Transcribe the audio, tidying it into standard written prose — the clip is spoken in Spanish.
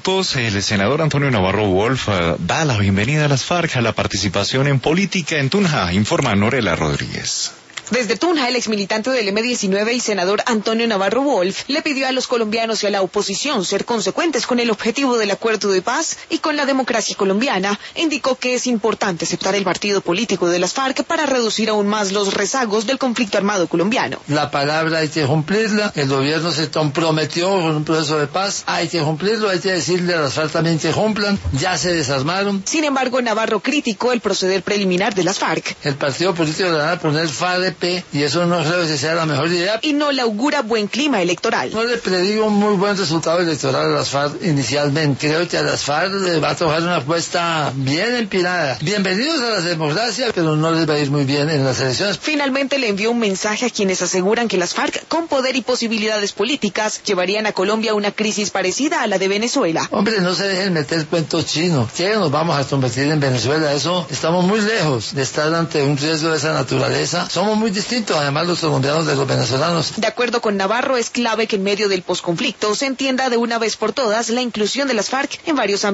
minutos, el senador Antonio Navarro Wolf da la bienvenida a las FARC a la participación en política en Tunja, informa Norela Rodríguez. Desde Tunja, el exmilitante del M-19 y senador Antonio Navarro Wolf le pidió a los colombianos y a la oposición ser consecuentes con el objetivo del acuerdo de paz y con la democracia colombiana. Indicó que es importante aceptar el partido político de las FARC para reducir aún más los rezagos del conflicto armado colombiano. La palabra hay que cumplirla, el gobierno se comprometió con un proceso de paz, hay que cumplirlo, hay que decirle a las FARC también que cumplan, ya se desarmaron. Sin embargo, Navarro criticó el proceder preliminar de las FARC. El partido político le van a poner FARC y eso no creo que sea la mejor idea. Y no le augura buen clima electoral. No le predigo un muy buen resultado electoral a las FARC inicialmente. Creo que a las FARC les va a tocar una apuesta bien empinada. Bienvenidos a la democracia, pero no les va a ir muy bien en las elecciones. Finalmente le envió un mensaje a quienes aseguran que las FARC, con poder y posibilidades políticas, llevarían a Colombia a una crisis parecida a la de Venezuela. Hombre, no se dejen meter cuentos chinos. ¿Qué nos vamos a convertir en Venezuela? Eso, estamos muy lejos de estar ante un riesgo de esa naturaleza. Somos muy distintos, además, los colombianos de los venezolanos. De acuerdo con Navarro, es clave que en medio del posconflicto se entienda de una vez por todas la inclusión de las FARC en varios ámbitos